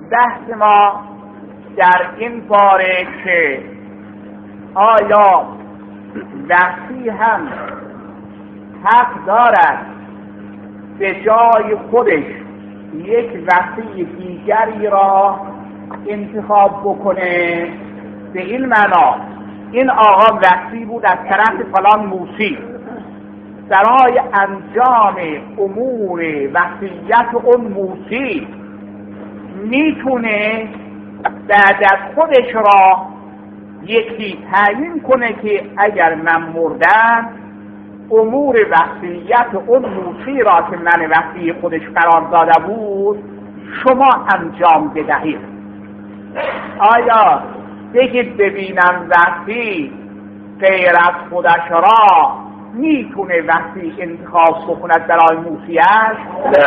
بحث ما در این باره که آیا وحشی هم حق دارد به جای خودش یک وحشی دیگری را انتخاب بکنه؟ به این معنا این آقا وحشی بود از طرف فلان موسی، برای انجام امور وصیت اون موسی میتونه بعد از خودش را یکی تعیین کنه که اگر من مردم امور وصیت اون موسی را که من وصی خودش قرار داده بود شما انجام بدهید. آیا بگید ببینم وصی غیر از خودش را میتونه وقتی انتخاب بکند برای موسیش؟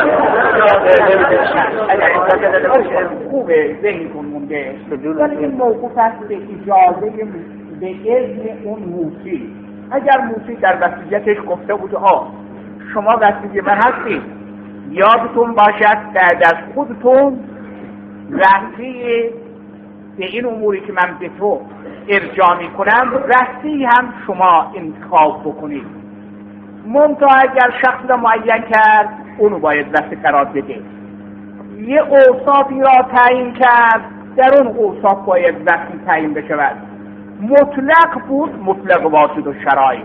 خوبه ذهن کن مونده، ولی این موقوف است به اجازه به اذن اون موسی. اگر موسی در وصیتش گفته بود شما وصی من هستید، یادتون باشد بعد از خودتون وصی به این اموری که من به تو ارجاع میکنم وصی هم شما انتخاب بکنید. منتها اگر شخص را معین کرد اونو باید وصی قرار بده. یه اوصافی را تعیین کرد در اون اوصاف باید وصی تعیین بشود. مطلق بود مطلق واجد و شرایط.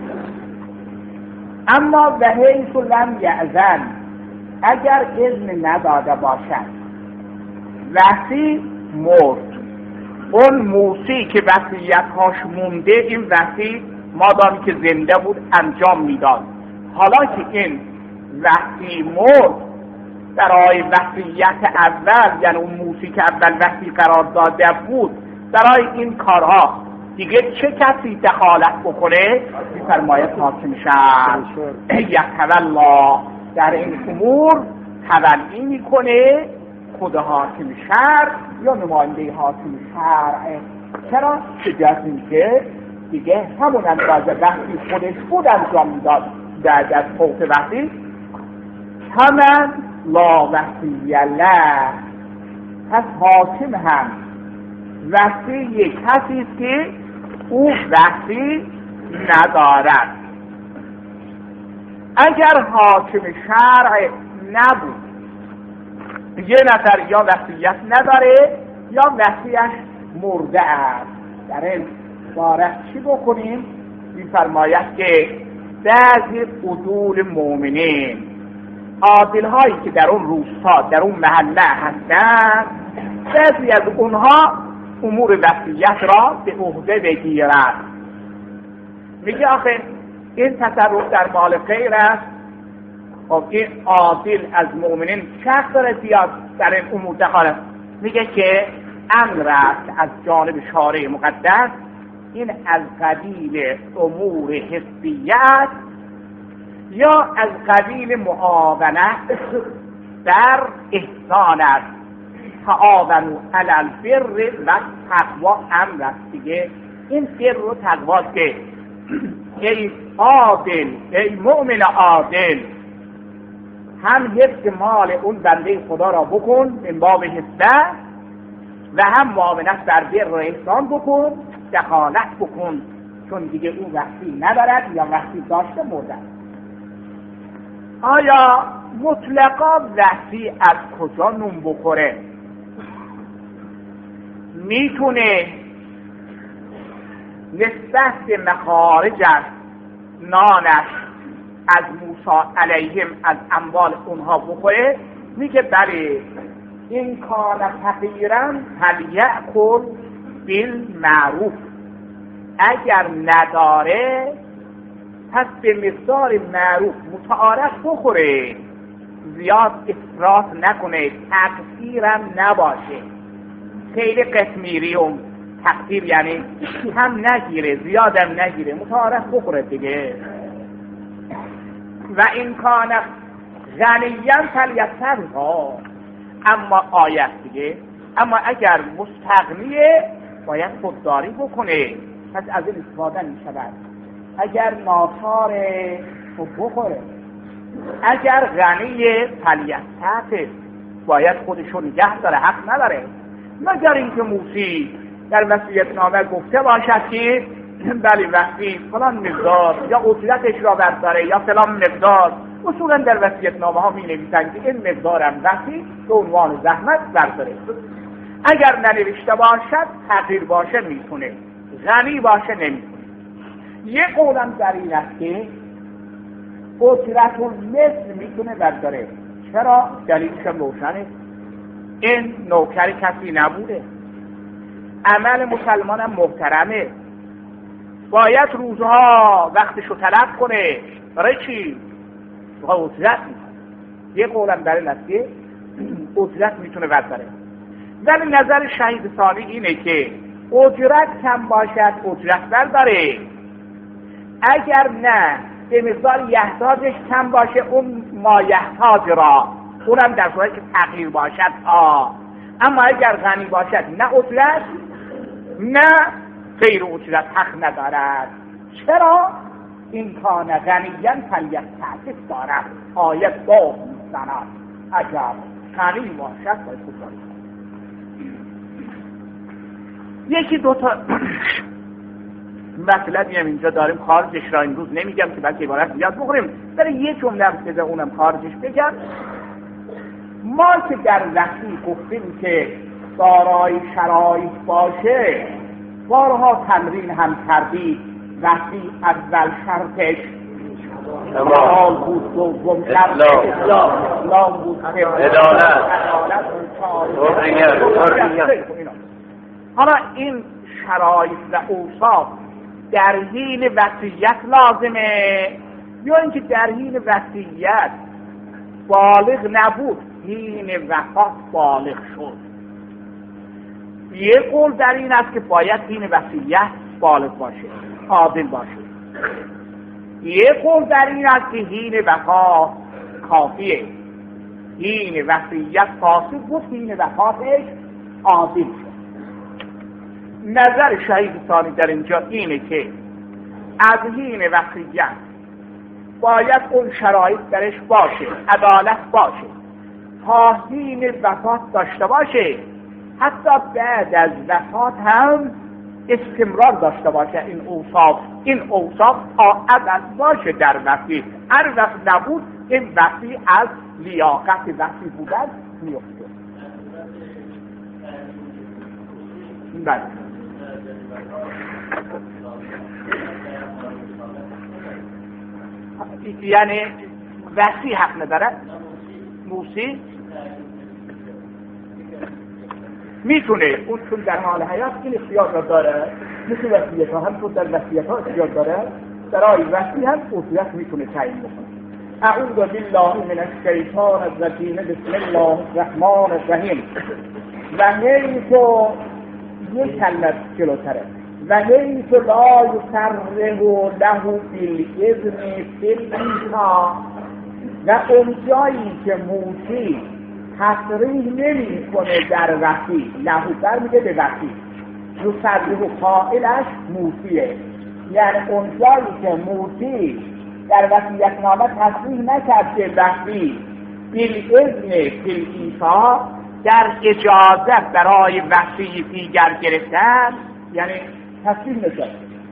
اما به حیث لم یأذن اگر اذن نداده باشد وصی مرد، اون موسی که وصیت‌هاش مونده این وصی مادامی که زنده بود انجام میداد. حالا که این وصی مرد برای وصیت اول، یعنی اون موسی که اول وصی قرار داده بود، برای این کارها دیگه چه کسی دخالت بکنه؟ می‌فرماید حاکم شهر یتولا در این امور تولی میکنه خود حاکم شهر یا نماینده حاکم شهر. چرا؟ که جز اینکه دیگه همون اندازه وقتی خودش بود انجام میداد بعد از فوت وقتی همون لا وصی له. پس حاکم هم وصی کسی است که او وصی ندارد. اگر حاکم شرع نبود، یه نفر یا وصیت نداره یا وصیش مرده است، در این باره چی بکنیم؟ می‌فرماید که بعضی عدول مؤمنین، عادل هایی که در اون روستا در اون محله هستند، بعضی از اونها امور وصیت را به عهده بگیرند. میگه آخه این تصرف در مال غیر است، خب این عادل از مؤمنین شخص داره زیاد در این امور دخالت. میگه که امر است از جانب شارع مقدس، این از قبیل امور حسیت یا از قبیل معاونت در احسان است. تعاونوا علی البر و تقوا امر است دیگه. این بر و تقوا که ای عادل، ای مؤمن عادل، هم حفظ مال اون بنده خدا را بکن من باب حسبه و هم معاونت بر بر و احسان بکن، دخالت بکن، چون دیگه اون وقتی ندارد یا وقتی داشته مرده. آیا مطلقا وحشی از کجا نون بخوره؟ میتونه نسبت به مخارج نانش از موسی علیهم از اموال اونها بخوره؟ میگه بله، این کان فقیرا فلیأکل بالمعروف. اگر نداره پس به مقدار معروف متعارف بخوره، زیاد افراط نکنه، تقصیرم نباشه. خیلی قسمیری و تقصیر یعنی هم نگیره زیادم نگیره، متعارف بخوره دیگه. و این کان غنیاً فلیصدق. اما آیت دیگه، اما اگر مستغنیه باید خودداری بکنه، پس از این استفاده میشود. اگر ناچاره خب بخوره، اگر غنیه فلیصدق باید خودشو نگه داره، حق نداره. مگر اینکه موسی در وصیت‌نامه گفته باشد که بله وقتی فلان مقدار یا اجرتش را برداره یا فلان مقدار. اصولا در وصیت‌نامه ها می نویسند که این مقدارم وقتی به عنوان زحمت برداره. اگر ننوشته باشد فقیر باشه میتونه، غنی باشه نمیتونه. یه قولم در این است که اجرت المثل میتونه برداره. چرا؟ دلیلش روشنه. این نوکر کسی نبوده، عمل مسلمان هم محترمه، باید روزها وقتشو تلف کنه. برای چی؟ بخواه اجرت میتونه. یه قولم در این است که اجرت میتونه برداره. ولی نظر شهید ثانی اینه که اجرت کم باشد اجرت برداره، اگر نه به مقدار یحتاجش کم باشه اون ما یحتاج را، اونم در صورتی که فقیر باشد اما اگر غنی باشد نه اجرت نه غیر اجرت حق ندارد. چرا؟ این کان غنیاً فلیستعفف دارد. آیت با میزند اگر غنی باشد باید خودداری. یکی دوتا مطلبی هم اینجا داریم، خارجش را امروز نمیگم که بلکه عبارت زیاد بخوریم، برای یه جمله بسیده اونم خارجش بگم. ما که در وقتی گفتیم که دارای شرایط باشه، بارها تمرین هم کردید. وقتی اول شرطش حال بود، دوم شرط اسلام بود، عدالت. حالا این شرایط و اوصاف در حین وصیت لازمه یا اینکه در حین وصیت بالغ نبود، حین وفات بالغ شد؟ یه قول در این است که باید حین وصیت بالغ باشه، عادل باشه. یه قول در این است که حین وفات کافیه، حین وصیت فاسد بود، حین وفاتش عادل شد. نظر شهید ثانی در اینجا اینه که از حین وصیت باید اون شرایط درش باشه، عدالت باشه، تا حین وفات داشته باشه، حتی بعد از وفات هم استمرار داشته باشه. این اوصاف تا ابد باشه در وصی. هر وقت نبود این وصی از لیاقت وصی بودن میفته. بله یعنی وصی حق نداره. موسی میتونه اون چون در حال حیات این اختیار را داره، مثل وصیت ها هم چون در وصیت ها اختیار داره، برای وصی هم اختیار میتونه تعیین بکنه. اعوذ بالله من الشیطان الرجیم بسم الله الرحمن الرحیم. و حیث یک کلمه جلوتره، و حیث لا یصرح له بالاذن فی الانشاء، و اون جایی که موسی تصریح نمی کنه در وصی، لهو در میگه به وصی، یصرح قائلش موسیه، یعنی اون جایی که موسی در وصیت‌نامه تصریح نکرد به وصی بالاذن فی الانشاء، در اجازت برای وصی دیگر گرفتن، یعنی تصریح نکرد.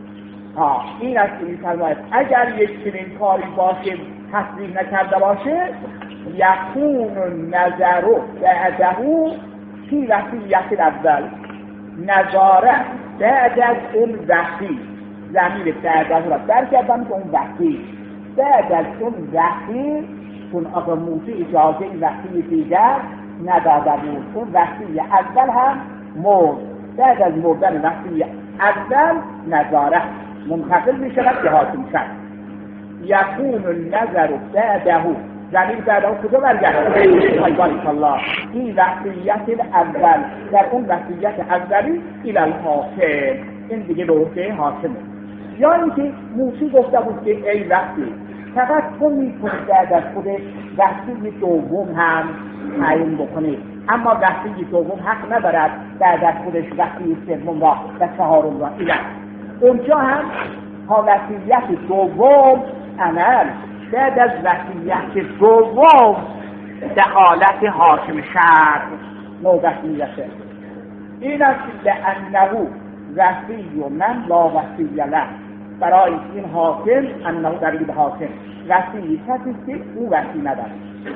این است که می‌فرماید اگر یک چنین کاری باشه تصریح نکرده باشه، یکون نظر بعده فی وصیت الاول، نظارت بعد از اون وصی، ضمیر بعد از را برگردن به اون وصی، بعد از اون وصی، چون آقا موسی اجازه وصی دیگر نداده بود، اون وصی اول هم مرد، بعد از مردن وصی اول نظارت منتقل می شود به حاکم شد. یکون النظر بعده، زمین بعده کجا برگرد؟ بارک الله این وصیت اول، در اون وصیت اولی الى الحاکم، این دیگه به عهده حاکمه. یا اینکه موسی گفته بود که ای وصی، فقط تو میتونی بعد از خودش وصی دوم هم تعیین بکنی، وصی دوم حق ندارد بعد از خودش وصی سوم و چهارم را ایله. اونجا هم تا وصیت دوم عمل، بعد از وصیت دوم دخالت حاکم شهر نوبت میرسه. این است لانه وصی و من لا وصی له، برای این حاکم انه دلیل حاکم وصی کسی که او وصی نداره.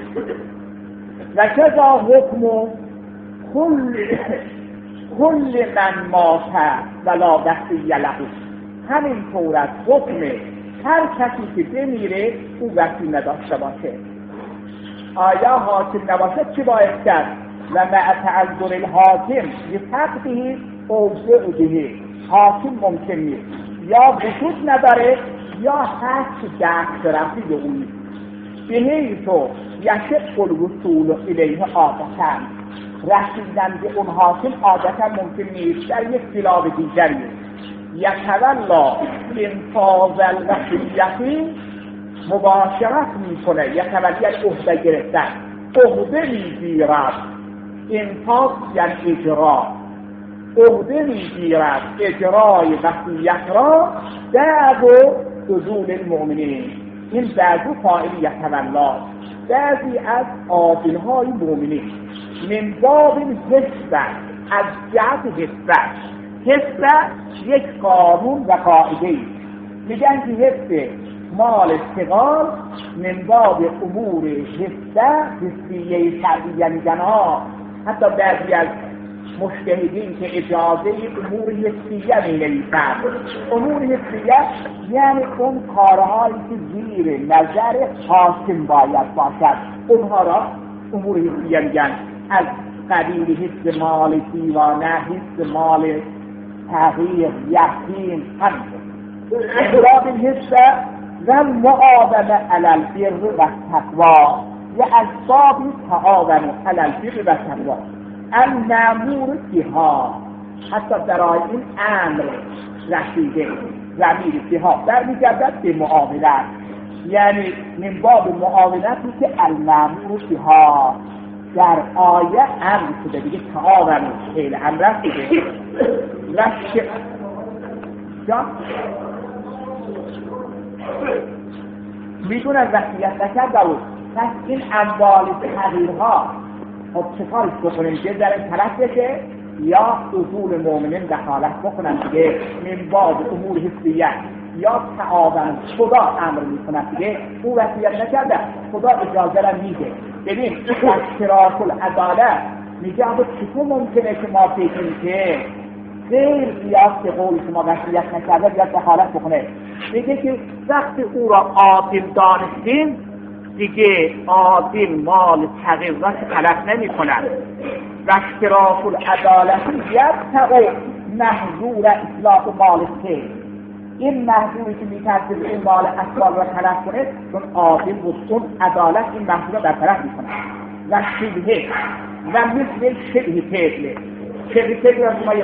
و کذا حکم کل من مات ولا وصی له، همین طور از حکم هر کسی که بمیره او وصی نداشته باشه. آیا حاکم نباشه چی باید کرد؟ و مع تعذر الحاکم بفقده او بعده، حاکم ممکن نیست یا وجود نداره یا هست دست رفتی به اونی بهی تو یشق الوصول الیه عادتا، رسیدن به اون حاکم عادتا ممکن نیست، در یک خلاف دیگری یتولا انفاذ الوصیت مباشرت میکنه، یتولی عهده گرفتن، عهده میگیرد، انفاذ یعنی اجرا، عهده میگیرد اجرای وصیت را بعد نزول المؤمنین. این بعدو فاعل یتولا، بعضی از عادلهای مؤمنین من باب حسبه، از جهت حسبه یک قانون و قاعده، میگن که حسب مال استقال من باب امور حسیه شرعیه میگن ها. حتی بعضی از مجتهدین که اجازه امور حسیه می‌نویسند، امور حسیه یعنی اون کارهایی که زیر نظر حاکم باید باشد، اونها را امور حسیه میگن، از قبیل حس مال دیوانه، حس مال تغییر، یقین، همین احراب الحس و معاونه علی البر و التقوی و اسباب تعاون علی البر و التقوی المأمور بها. حتی در این امر رسیده ضمیر بها در میگردد به معاونت، یعنی من باب معاونتی که المأمور بها در آیه امر شده، دیگه تعاون خیلی امر رسیده و میدونن وصیت نکرده بود. پس این اموال تغییرها خب چه کارش بکنیم؟ که در این طرف بشه یا اصول مؤمنین دخالت بکنن دیگه من باب امور حسیه یا تعاون. خدا امر میکنه دیگه، او وصیت نکرده، خدا اجازه را میده. ببین اشتراک العدالت میگه اما چطور ممکنه که ما بگیم که غیر بیاد که قول شما وصیت نکرده بیاد دخالت بکنه؟ میگه که وقتی او را عادل دانستیم دیگه عادل مال تغییر را تلف نمی کنند. و اشتراک العدالتی یبتغی محظور اصلاح مال الخیر، این محظوری که میترسه این مال اسرار را تلف کنه چون عادل بود، اون عدالت این محظور را برطرف میکنه. و شبهه و مثل شبه فعله، شبه فعله را شما یه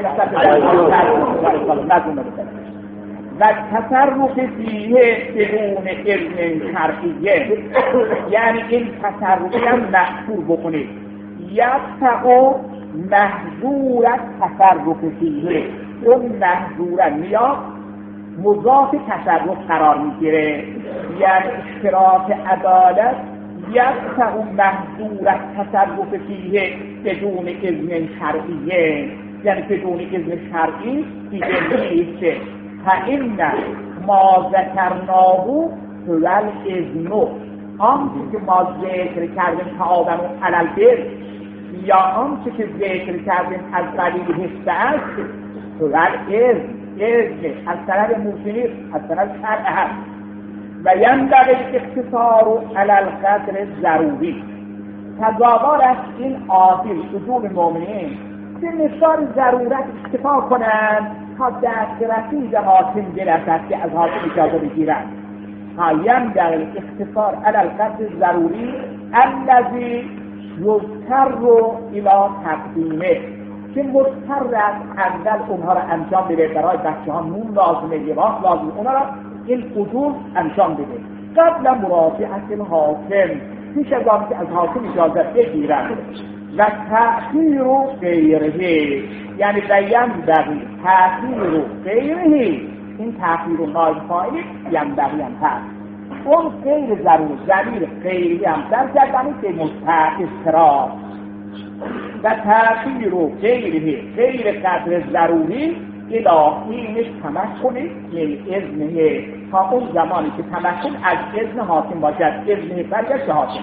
مثل و تصرف فیه بدون علم شرعیه، یعنی این تصرفی هم محصول بکنید. یبتغی محظور تصرف فیه، اون محظور میاد مضاف تصرف قرار میگیره، یعنی اشتراک عدالت یبتغی محظور تصرف فیه بدون علم شرعیه، یعنی بدون علم شرعی دیگه نیست. فإن ما ذکرناه هو الاذن، آنچه که ما ذکر کردیم تعاون علی البر یا آنچه که ذکر کردیم از قبیل حس است، هو الاذن از طرف موسیقی از طرف شرع هست. و ینبغی الاقتصار علی القدر ضروری، تضاور است این عادل اصول مؤمنین به مقدار ضرورت اکتفا کنند تا دسترسی به حاکم برسد که از حاکم اجازه بگیرند. ینبغی الاقتصار علی القدر ضروری الذی یضطر الی تقدیمه، که مضطر است اول اونها را انجام بده، برای بچه ها نون لازمه، لباس لازمه، اونها را این اصول انجام بده قبل مراجعت الحاکم، پیش از آن که از حاکم اجازه بگیرند. و تأخیر غیره، یعنی ینبغی تأخیر غیره، این تأخیر و نایب فاعل ینبغی هم هست، اون غیر ضرور ضمیر غیری هم در جدنی که مستحق اضطراب و تأخیر و غیر قدر ضروری الهی تمکن من اذنه تا اون زمانی که تمکن از اذن حاکم باشد، اذن برگشت حاکم.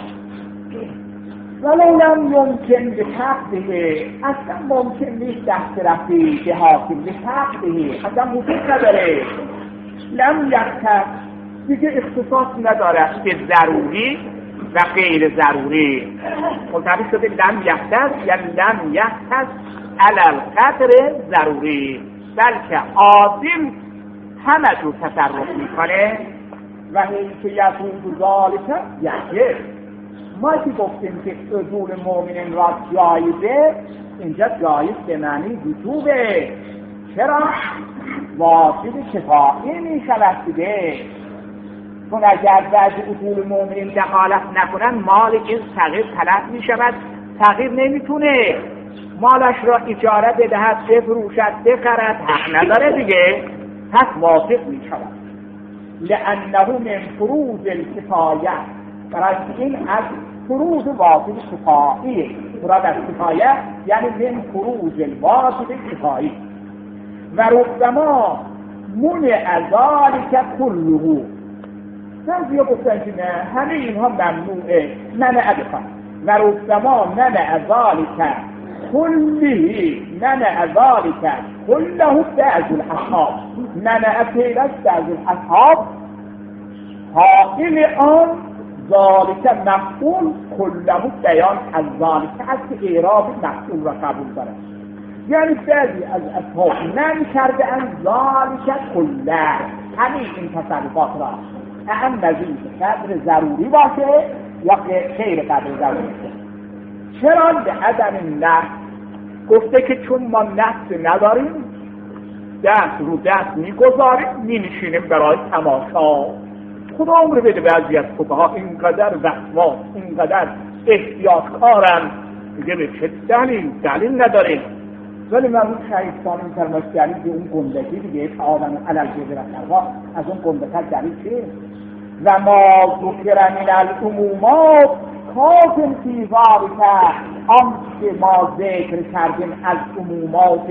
ولو لم يمكن بتقده، اصلا ممکن نیست دسترسی به حاکم بتقده، اصلا وجود نداره. لم یختص، دیگه اختصاص نداره به ضروری و غیر ضروری. ملتبس شده لم یختص یعنی لم یختص علی القدر ضروری، بلکه عادل همه جو تصرف میکنه و اینکه یزود ذالک یجب. ما که گفتیم که عدول مؤمنین را جایزه، اینجا جایز به معنی وجوبه. چرا؟ واجب کفایی می شود دیگه، چون اگر بعض عدول مؤمنین دخالت نکنن مال این صغیر تلف می شود، صغیر نمیتونه مالش را اجاره بدهد، بفروشد، بخرد، حق نداره دیگه، پس واجب می شود. لانه من فروض الکفایه، برای این از فروض واجب کفاییه. مراد از کفایه یعنی من فروض الواجب کفایی. و ربما منع ذلک کله، بعضیا گفتن که نه همه اینها ممنوعه، منع بکن. و ربما منع ذلک کله، منع ذلک کله بعض الاصحاب، منع پیلش بعض الاصحاب حاقل آن ذالک مفعول کله بیان از ذالک از که اعراب مفعول را قبول دارد. یعنی بعضی از اصحاب نمی‌کرده ان ذالک کله، همین این تصرفات را اهم نظیر قدر ضروری باشه یا غیر قدر ضروری باشه. چرا؟ به عدم نفس، گفته که چون ما نفس نداریم دست رو دست میگذاریم می‌نشینیم برای تماشا. خدا عمر بده بعضی از فقها اینقدر وسواس، اینقدر احتیاطکارن، دیگه به چه دلیل نداریم. ولی من اون شهیدستانی می‌کرم دلیل به اون گندگی دیگه، تعاون علی البر و التقوا، از اون گندتر دلیل چیه؟ و ما ذکر من العمومات کافٍ فی ذلک، آنچه ما ذکر کردیم از عمومات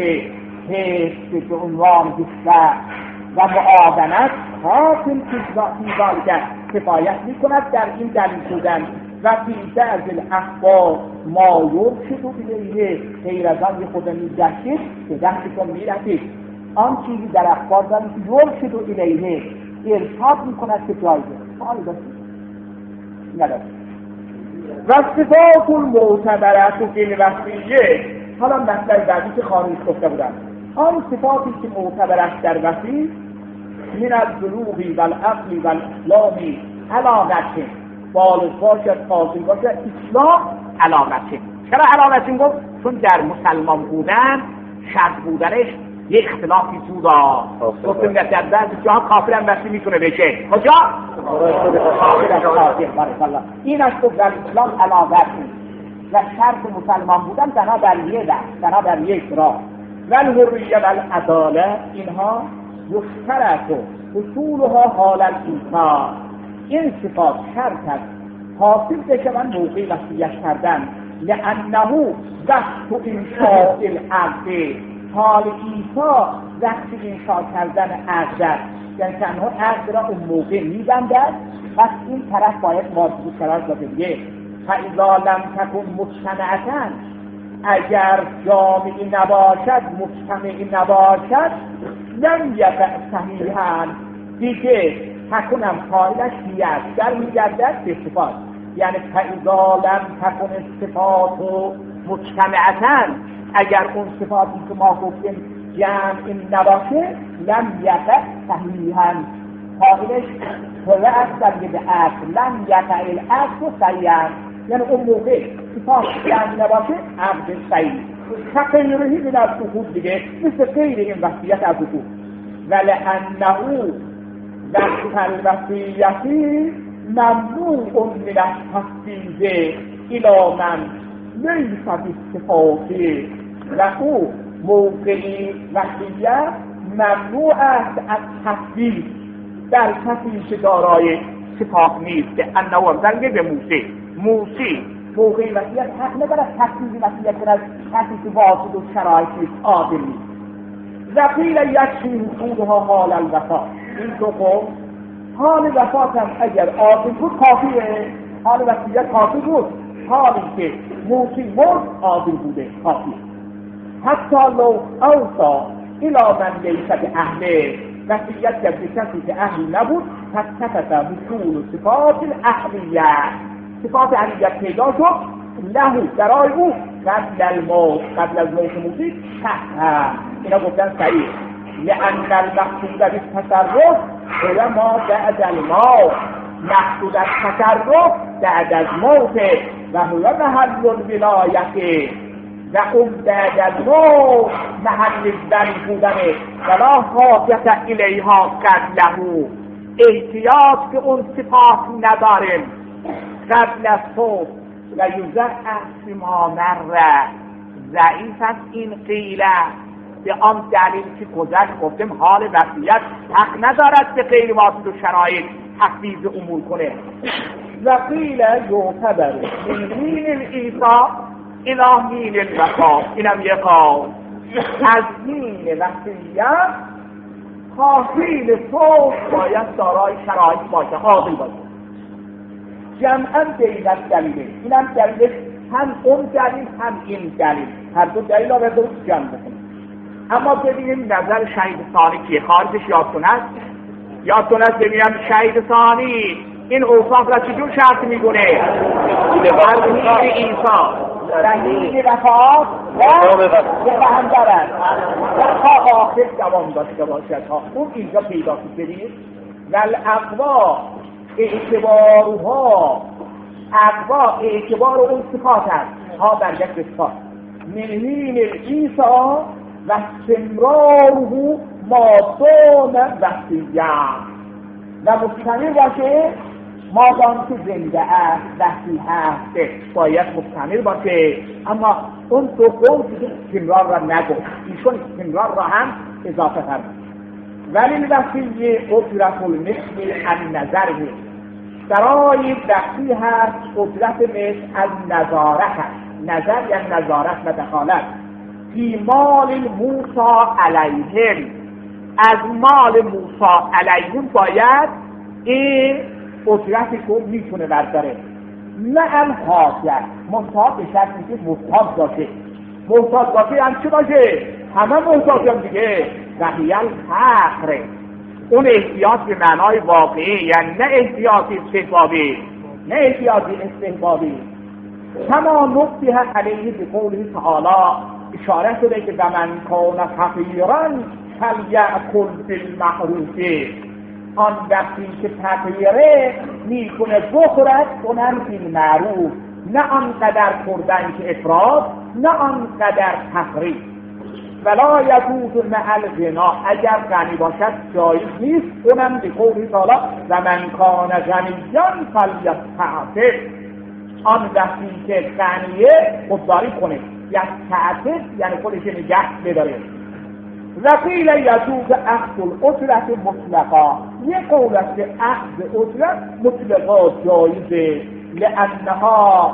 حس به عنوان حصه و معاونت کافٍ فی ذلک، کفایت می‌کند در این دلیل بودن. و فی بعض الاخبار ما یرشد الیه، غیر از آن خود می‌گشتید که دستتون می‌رسید. آن چیزی در اخبار داریم که یرشد الیه، ارشاد می‌کند که جایزه. سوالی داشتید؟ نداشت. و صفات المعتبرات فی الوصیه، حالا مسئله بعدی که خارج گفته بودم، آن صفاتی که معتبرات در وصیه من البلوغ و العقل و الاسلام علاقه، بالغ باشد، قاصر باشد، اسلام علامته. چرا علامتی گفت؟ چون در مسلمان بودن شرط بودنش یه اختلافی تو را گفتیم در بعضی جاها کافر هم وصی میتونه بشه. کجا؟ این از گفت در اسلام علامتی و شرط مسلمان بودن بنا بر یک راه. و الحریه و العداله، اینها یشترک حصولها حال الانسان، این صفات شرط است حاصل بشوند موقع وصیت کردن. لانه وقت انشاء العقد، حال ایفا وقت انشاء کردن عقد، یعنی تنها عقد را اون موقع میبندد، پس این طرف باید واجب قرار داده دیگه. فاذا لم تکن مجتمعة، اگر جامعی نباشد، مجتمعی نباشد، لم یقع صحیحا، دیگه تکنم قائلش در میگردد به صفات. یعنی فاذا لم تکن الصفات مجتمعة، اگر اون صفاتی که ما گفتیم جمع نباشه، لم یقع صحیحا، قائلش طلع است در یه عقل، لم یقع العقل صحیحا، یعنی اون موقع صفات جمع نباشه عقد صحیح. تغییرهی من العقود دیگه مثل غیر این وصیت از عقود. ولانه وقت الوصیتی ممنوع من التفویض الی من لیس بالصفات، و او موقعی وصیت ممنوع است از تفویض در کسی که دارای صفات نیست. انه زنگ به موسی موقع وصیت حق ندارد تفصیل وصیت کند کسی که واسط و شرایط نیست، عادل نیست. وقیل یکفی حصولها حال الوفا، این دو قول حال وفات هم اگر عادل بود کافیه، حال وصیت کافی بود، حالی که موسی مرد عادل بوده کافیه. حتی لو اوصا الی من لیس باهله، وصیت کرد به کسی که اهل نبود، پس سکت حصول صفات الاهلیه، صفات اهلیت پیدا شد له برای او قبل الموت، قبل از موت موسی صحیح. اینا گفتن صحیح، لأن المقصود بالتصرف هو ما بعد الموت، مقصود از تصرف بعد از موت و هو محل الولایت، و اون بعد از موت محل زنی بودنه ولا حاجت الیها قبله، احتیاط که اون صفات نداریم قبل از فوت. و یضعف ما مر، ضعیف است این قیله به آن دلیل که گذشت گفتیم حال وصیت حق ندارد به غیر واسط و شرایط تفویض امور کنه. و قیل یعتبر من مین الایصا الی مین الوفا، اینم یه قول از مین وصیت حاصل فوت باید دارای شرایط باشه، عادل باشه. جمعاً بین الدلیل، اینم دلیل هم اون دلیل هم این دلیل، هر دو دلیل را رو جمع بکنیم. اما ببینیم نظر شهید ثانی که خارجش یادتون هست ببینم شهید ثانی این اوصاف را چجور شرط میگونه؟ فرمین ایسا رحیم وفات و هم دارد و تا آخر دوام داشته باشد. اون اینجا پیدا کنید والاقوا اعتبارها، اقوا اعتبار اون صفات است، ها برگشت صفات منهین الایسا و استمراره مادام وصیت، و مستمر باشه مادام که زنده است وصی هست باید مستمر باشه. اما اون دو قول دیگه استمرار را نگفت، ایشون استمرار را هم اضافه کرد. ولی وصیه اجرت المثل عن نظره، برای وصی هست اجرت مثل از نظارت هست، نظر یعنی نظارت و دخالت فی مال موسی علیهم، از مال موسی علیهم باید این اجرتی که میتونه برداره. نه هم حاجت محتاج به شرطی که محتاج باشه، محتاج باشه هم چه باشه؟ همه محتاج هم دیگه وحی الفقر، اون احتیاط به معنای واقعی، یعنی نه احتیاطی استحبابی، نه احتیاطی استحبابی. کما نبه علیه به قوله تعالی اشاره شده که من کان فقیرا فلیأکل بالمعروف، آن وقتی که فقیره میکنه بخورد کنن بالمعروف، نه آنقدر خوردن که افراط، نه آنقدر تفریط. ولا یجوز مع الغنا، اگر غنی باشد جایز نیست اونم به قول تعالی و من کان غنیا فلیستعفف، آن وقتی که غنیه خودداری کنه، یستعفف یعنی خودش نگه بداره. وقیل یجوز اخذ الاجرت مطلقا، یه قول است که اخذ اجرت مطلقا جایزه، لانها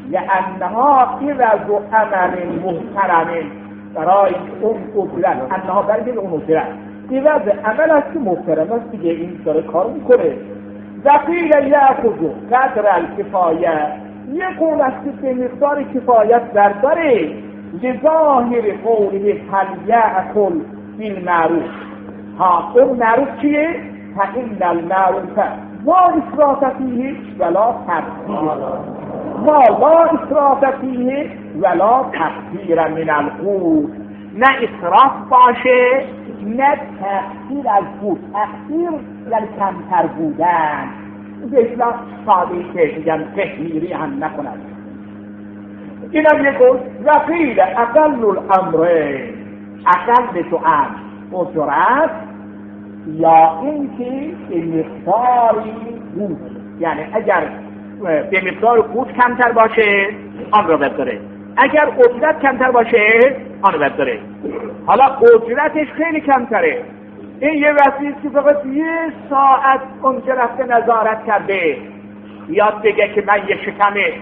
عوض عمل محترم، برای اون اجرت انها برای اون اجرت عوض عمل است که محترم است دیگه، این داره کار میکنه. وقیل یأخذ قدر الکفایه، یه قول است که به مقدار کفایت برداره، لظاهر قوله فلیأکل بالمعروف. ها اون معروف چیه؟ فإن المعروف لا اسراف فیه ولا تقصیر، لا اسراف فیه ولا تقصیر من القوت، نه اسراف باشه نه تقصیر از قوت. تقصیر یعنی کمتر بودن، به اصلاح سادهی که میگن تحمیری هم نکنند. این هم یک قول. وقیل اقل الامر، اقل تو امر اجرت، یا اینکه به مقداری قوت، یعنی اگر به مقدار قوت کمتر باشه آن را برداره، اگر اجرت کمتر باشه آن را برداره. حالا اجرتش خیلی کمتره، این یه وسیله که فقط یه ساعت اونجا رفته نظارت کرده، یاد بگه که من یه شکم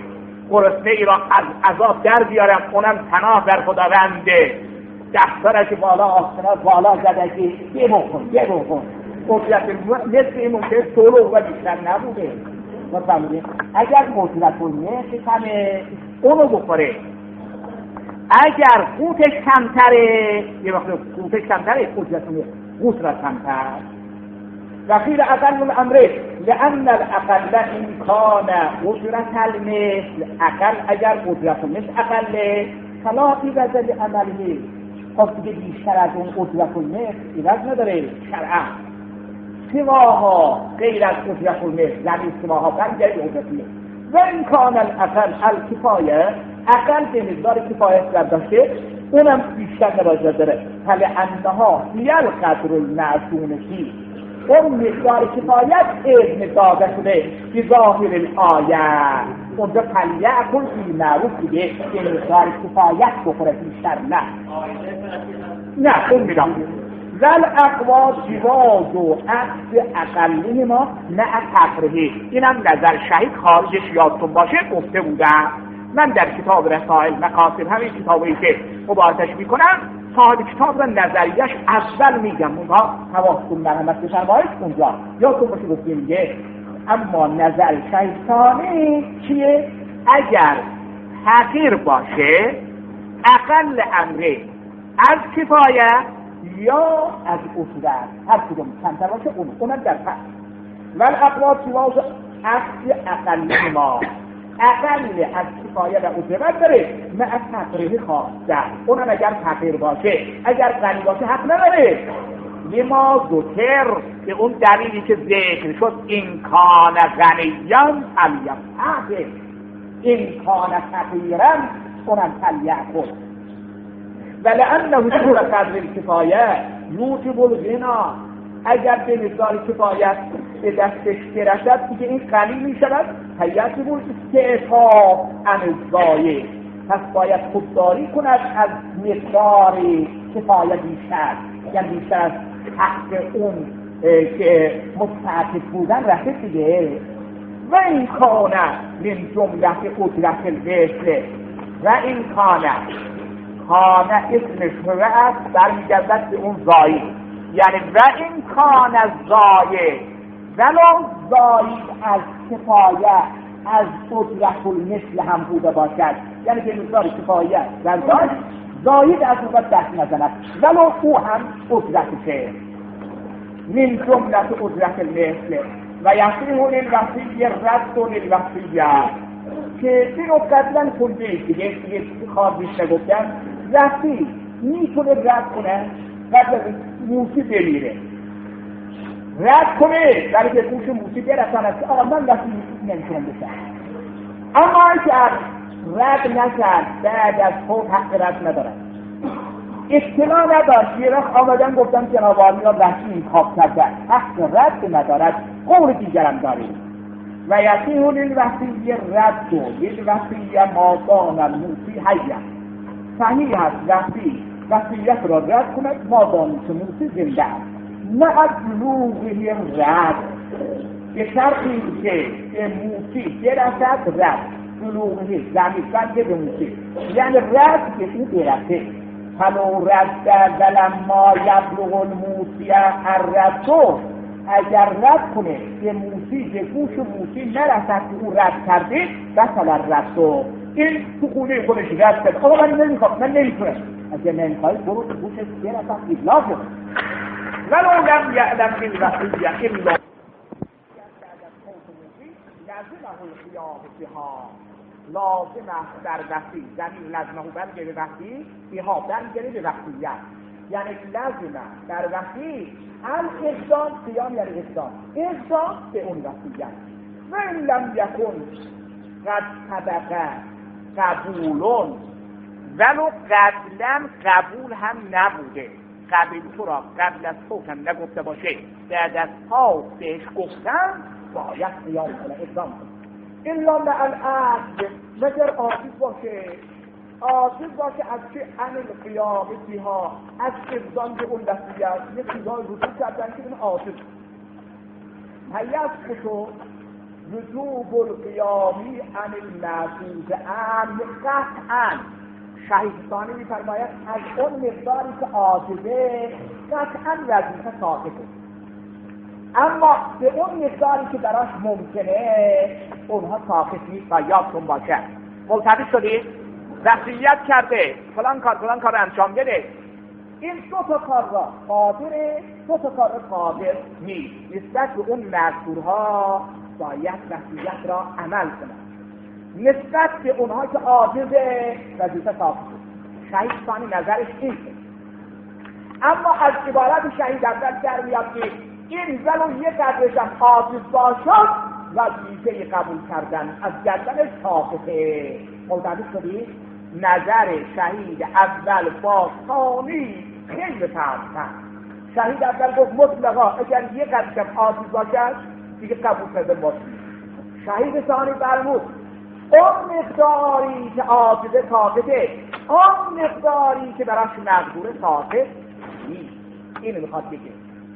گرسنه ای را از عذاب در بیارم، اونم پناه در خداونده، دفترش بالا آستانه بالا زدگی بمون قدرت مثل این ممکنه طولو و بیشتر نبوده. ما فهمیدیم اگر قدرت النصف کمه اونو بخوره، اگر قوتش کمتره، یه وقت قوتش کمتره قدرت النصف قوت را کمتر. وقیل اقل الامر لان الاقل ان کان قدرت المثل، اقل اگر قدرت المثل اقله فلا عوض لعمله، خب دیگه بیشتر از اون قدرت المثل عوض نداره شرعا. سواها غیر از قدرت المثل، یعنی سواها غیر قدرت المثل. و این کان الاقل الکفایه، اقل به مقدار کفایت داشته اونم بیشتر نباید داره. فلانها هی القدر المعصوم فی، اون مقدار کفایت اذن داده شده به ظاهر الآیه، اونجا فلیأکل بالمعروف دیگه به مقدار کفایت بخوره، بیشتر نه اون میدام. ذل اقوا جواز و عقد اقلی ما نه تقریه. اینم نظر شهید خارجش یادتون باشه گفته بودم. من در کتاب رسائل مقاصد همین کتابی که مباحثش میکنم صاحب کتاب را نظریش اول میگم، اونها حواستون مرحمت بفرمایید اونجا یادتون باشه گفتیم میگه اما نظر شیطانی چیه؟ اگر حقیر باشه اقل امره از کفایت یا از اصولت، هر کدوم کمتر باشه اونم در فرق. ول اقوال سواز اصل اقل ما، اقل از کفایت و اصولت داره نه از تقریه خواسته، اونم اگر فقیر باشه، اگر غنی باشه حق نداره. لما ذکر، که اون دلیلی که ذکر شد این کان غنیان فلیفعل، این کان فقیرا اونم فلیأکل. ولانه شور قدر الکفایه یوجب الغنا، اگر به مقدار کفایت به دستش برسد دیگه این غنی می شود. یجب الاستعفاف عن الضایع، پس باید خودداری کند از مقدار کفایت بیشتر، یعنی بیشتر از حق اون که مستعفف بودن رسید دیگه. و این کانه من جمله قدرت الوصل، و این کانه اسمش رأس برمیگردد به اون زایی، یعنی و این کانه زایی ولو زاید از کفایت از قدرت المثل هم بوده باشد، یعنی که مقدار کفایت و زاید از اون دست نزند ولو او هم قدرتشه من جمله قدرت المثل. و یصیح للوصی رد للوصیه، که اینو قبلا خوندید دیگه خواهیش نگفتم. وصی میتونه رد کنه قبل از موسی بمیره، رد کنه برای که گوش موسی برساند که آقا من وصی نمیتونم بشم. اما اگر رد نکرد بعد از فوت حق رد ندارد، اطلاع نداشت، یه وقت آمدن گفتم جناب عالی را وصی انتخاب کرده، حق رد ندارد، قول دیگرم داریم. و یصیح للوصی رد للوصی ما دام الموصی حیا، صحیح است وصیت را رد کند ما دام که موصی زنده است، نه از بلوغه رد، به شرطی که موصی برسد رد، بلوغه زمین به موصی یعنی رد که این برسه. فلو رد ولما یبلغ الموصی الرد، اگر رد کنه که موسی به گوش موسی نرسد که او رد کرده مثلا رد، این تو خونه خودش رد کرد آقا من نمیتونم، اگر نمیخوایی برو تو گوشش برسد ایلا کن. ولو لم یعلم بالوصیه الا لازمه القیام بها، لازم است در وصی، یعنی لازمه برگه به وصی بها برگه به وصیت، یعنی لازمه در وصی اقدام قیام، یعنی اقدام به اون وصیت. و این لم یکن قد سبق قبولون، ولو قبلا قبول هم نبوده، قبل تو را قبل از فوت هم نگفته باشه، بعد از فوت بهش گفتن باید قیام کنه، اقدام کنه. الا مع العقد، مگر عاجز باشه از چه عمل قیامتی ها، از اقدام به اون وصیت یه چیزای رجوع کردن که این عاجز هیست کشو وجوب القیامی عن المعصوص عنه قطعا. شهیدستانی می‌فرماید از اون مقداری که عاجزه قطعا وظیفه ساقطه، اما به اون مقداری که براش ممکنه اونها ساقط نیست و یادتون باشه. ملتبی شدید؟ وصیت کرده فلان کار انجام بده، این دو تا کار را قادره، دو تا کار را قادر نیست. نسبت به اون مذکورها باید وصیت را عمل کنند، نسبت به اونها که عاجزه وظیفه ساقطه. شهید ثانی نظرش اینه، اما از عبارت شهید اول در میاد که این ولو یک قدرش هم عاجز باشد وظیفه قبول کردن از گردنش ساقطه. ملتبی شدید؟ نظر شهید اول با ثانی خیلی فرق کرد. شهید اول گفت مطلقا اگر یک قدرش عاجز باشد دیگه قبول کرده باشه. شهید ثانی فرمود اون مقداری که عاجزه ساقطه، اون مقداری که براش مقدوره ساقط نیست. اینو میخواد بگه.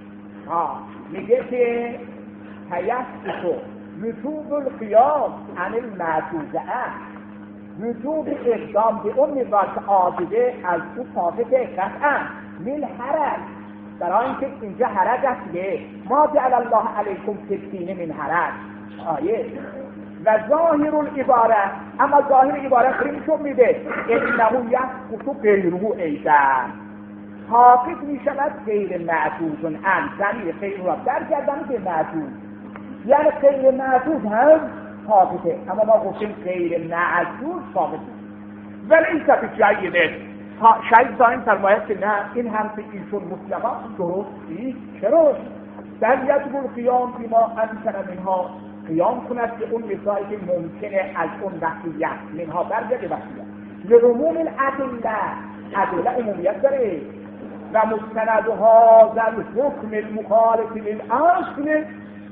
میگه که تیسس وجوب القیام عن المعصوص عنه، وجوب اقدام به اون مقدار که عاجزه از اون ساقطه قطعا. من حرج، برای اینکه اینجا حرج است که ما جعل الله علیکم فی الدین من حرج آیه. و ظاهر العباره، اما ظاهر عباره خیلیشون میده انه یسقط غیره ایضا، ساقط میشود غیر معصوص عنه، ضمیر غیر را برگردانید به معصوص، یعنی غیر معصوص هم ساقطه، اما ما گفتیم غیر معصوص ساقطه. ولی این صفحه جایده شاید ظاهر فرماید که نه، این حرف ایشون مطلقا درست نیست. چرا؟ بل یجب القیام بما امکن منها، قیام کند که اون مثالی که ممکنه از اون وصیت منها برگرده وصیت. لعموم الادله عمومیت داره و مستندها در حکم المخالف للاصل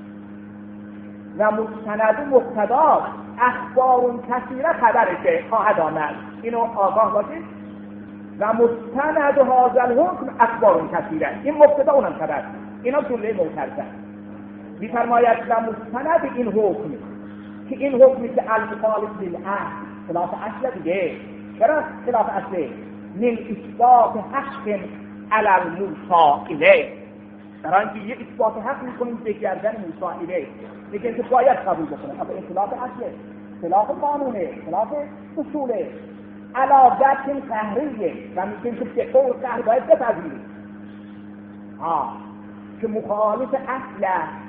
و مستند مقتدا اخبار کثیره خبرشه خواهد آمد. اینو آگاه باشید. و مستند هذا الحکم اخبار کثیره، این مقتدا اونم خبر، اینا جمله معترضه. می‌فرماید و مستند این حکم که این حکمی که المخالف للاصل خلاف اصل دیگه. چرا خلاف اصل؟ من اثبات حق علی الموصی الیه، برای اینکه یه اثبات حق می‌کنیم به گردن موصی الیه، میگه که باید قبول بکنه. اما این خلاف اصله، خلاف قانونه، خلاف اصوله، علاوه قهریه و میگیم که به قول قهر باید بپذیریم که مخالف اصل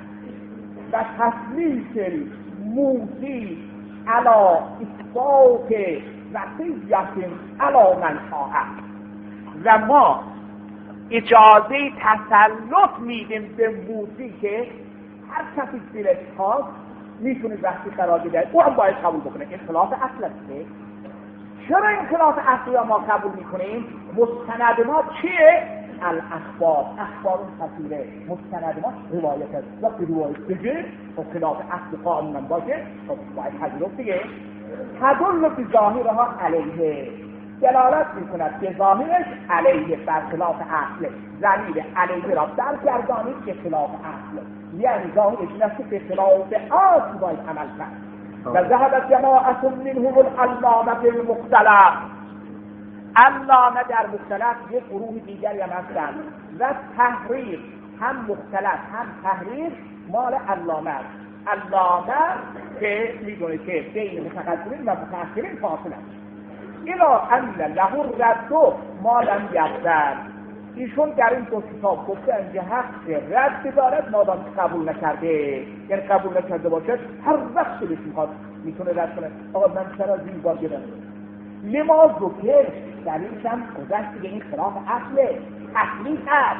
و تسلیس موصی علی اثبات وصیت علی من شاء، و ما اجازه تسلط میدیم به موصی که هر کسی دلش خواست میتونه وقتی قرار بده او هم باید قبول بکنه. این خلاف اصل است. چرا این خلاف اصلی ما قبول میکنیم؟ مستند ما چیه؟ الاخبار، اخبار کثیره. مستند ما روایت است. وقتی روایت بگه و خلاف اصل قانون هم باشه خب باید پذیرفت دیگه. تدل بظاهرها علیه، دلالت میکند به ظاهرش علیه، بر خلاف اصل. ضمیر علیه را برگردانید که خلاف اصل، یعنی ظاهرش این است که به خلاف اصل باید عمل کرد. و ذهبت جماعت منهم العلامه المختلف، علامه در مختلف یه گروه دیگری هم هستند و تحریر هم مختلف هم تحریر مال علامه است. علامه که میدونه که بین متقدمین و متأخرین فاصله است. الا ان له رد ما لم یقدر، ایشون در این دو کتاب گفته اینجا حق رد دارد مادام قبول نکرده، یعنی قبول نکرده باشد هر وقت بهش میخواد میتونه رد کنه. آقا من چرا زیر بار گرم لما ذکر دلیلش هم گذشت به این خلاف اصلی هست.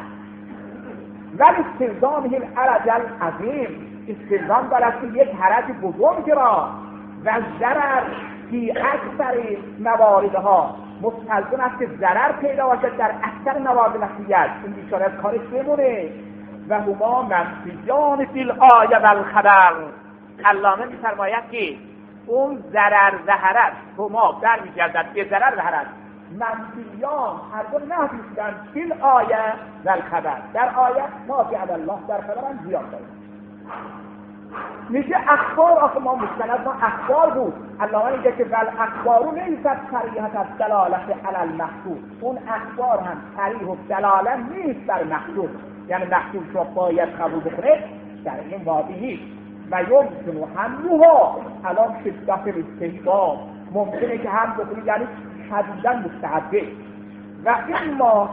ولی استلزامه الحرج العظیم، استلزام دارد یک حرج بزرگ را و ضرر فی اکثر مواردها، مستلزم است که ضرر پیدا باشد در اکثر موارد وصیت، این بیچاره از کارش بمونه. و هما منفیان فی الآیه و الخبر، علامه می‌فرماید که اون ضرر و حرج هما برمیگردد به ضرر و حرج، منفیان هر دو نفی شدن فی الآیه و الخبر، در آیه ما جعل الله، در خبر هم زیاد دارد. میشه اخبار، آخه ما مستند ما اخبار بود. الله میگه که بل اخبارو نیست صریحت از دلالت علی المحصول. اون اخبار هم صریح و دلاله نیست بر محصول، یعنی محصول رو باید قبول بکنه، در این واضح نیست. و یمکن حملها الان شدت الاستحباب، ممکنه که هم بکنه یعنی شدیداً مستحبه. و اما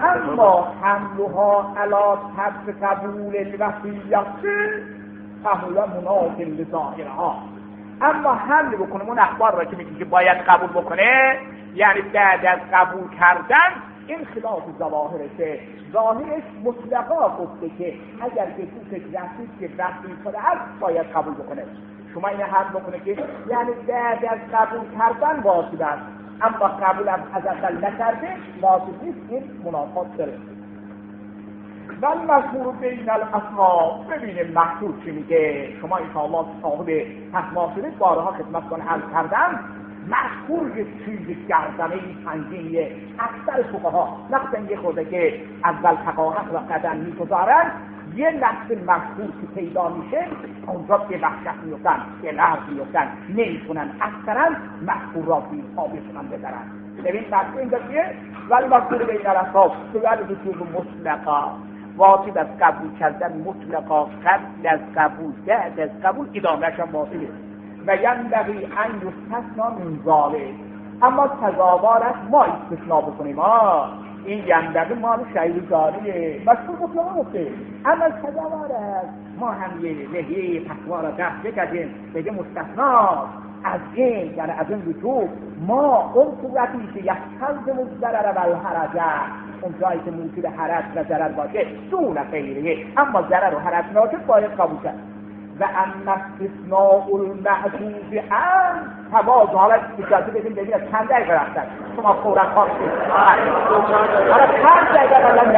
حملها علی طرف قبول الوصیت فهو مناف لظاهرها. اما حمل بکنه اون اخبار را که میگه که باید قبول بکنه، یعنی بعد از قبول کردن، این خلاف ظواهرشه. ظاهرش مطلقا گفته که اگر به تو رسید که وقتی شده است باید قبول بکنه. شما این حرف بکنه که یعنی بعد از قبول کردن واجب است، اما قبول از اصل نکرده واجب نیست. این منافات داره. ولی مشهور بین الاسما، ببینیم محصول چی میگه. شما انشاءالله صاحب تحما شدید، بارها خدمت کن حل کردم. مشهور یه چیز گردنه سنگینیه. اکثر فقها نقصا یه خورده که اول فقاهت و قدم میگذارن، یه نقص مشهور که پیدا میشه اونجا به وحشت میفتن، به لحظ میفتن، نمیتونن اکثرا مشهور را بیشتن بذارن. ببین مشهور اینجا چیه؟ ولی مشهور بین الاسما سوال وجوب مطلقا، واجب از قبول کردن مطلقا قبل از قبول، بعد از قبول ادامهش هم واجبه. و ینبغی ان یستثنا من ذلک، اما تضاوارش ما استثنا بکنیم. این ینبغی مال شیء جاریه، مشهور مطلقا گفته، اما تضاوارش ما هم یه لحیه فتوا را دست کردیم بگه مستثنا از این، یعنی از این وجوب ما اون صورتی که یستلزم الضرر و الحرج، اون جایی که موجود حرج و ضرر باشه دون غیره، اما ضرر و حرج نباشه باید قبول کرد. و اما استثناء المعذوب عن تواضع، حالا اجازه بدیم ببین از چند دقیقه رفتن شما فورا خواستید. حالا 5 دقیقه الان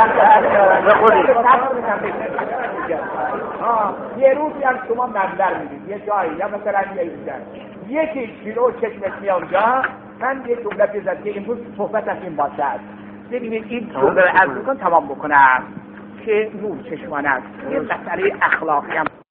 یه روزی هم شما منظر میدید یه جایی، یا مثلا یکی کیلو چشمش میانجا، من یه جمله بزد که امروز صحبت از این باشد. ببینید این جمله رو عرض کن تمام بکنم که نور چشمان است. این مسئله اخلاقی هم